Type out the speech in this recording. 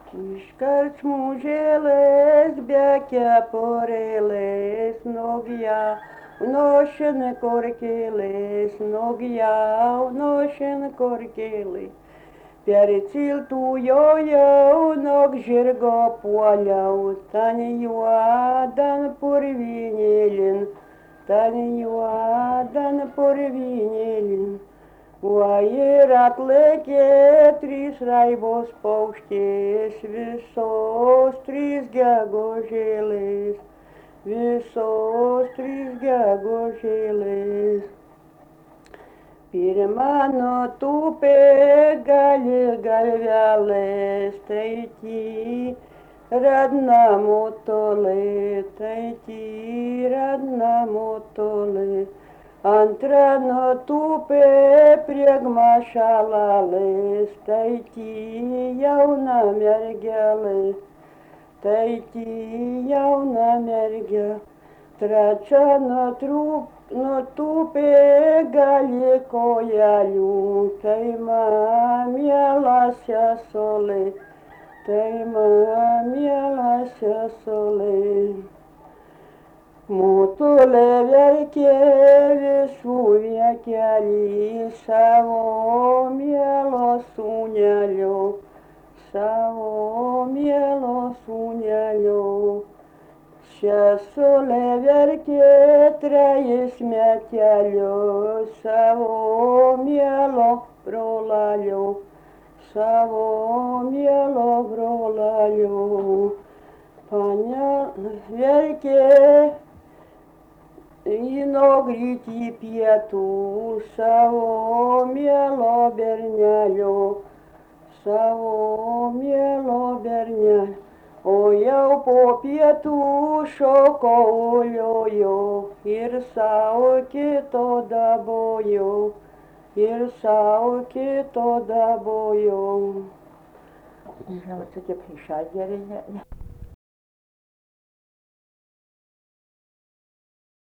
Iškart mūžēlēs, bēkē porēlēs, nogijā, nošana korkēlēs, nogijā, nošana korkēlēs. Pēri ciltu jau, nog žirgo puoliau, tani juodan purvinėlin, tani juodan purvinėlin. O ir atlėkė trys raibos paukštės, visos trys gegužėlės, visos trys gegužėlės. Pirma nutūpė gali galvelės, tai radna mutolė, tai radna mutolė. Antra nutūpė priegma šalalės, tai jauna mergelė, tai jauna mergelė. Trečia nutūpė gali kojelių, tai man miela sesolė, tai man miela sesolė. Mutulė verkė visų viekelį savo mielo sūnelio, savo mielo sūnelio. Sesulė verkė trejus metelius savo mielo brolalio, savo mielo brolalio. Panelė verkė į nugrįtį pietų savo mielo bernelio, savo mielo bernelio. O jau po pietų šoko uliojo ir savo kito dabojo, ir savo kito dabojo. Nežinau, tokia priešadėlė, ne.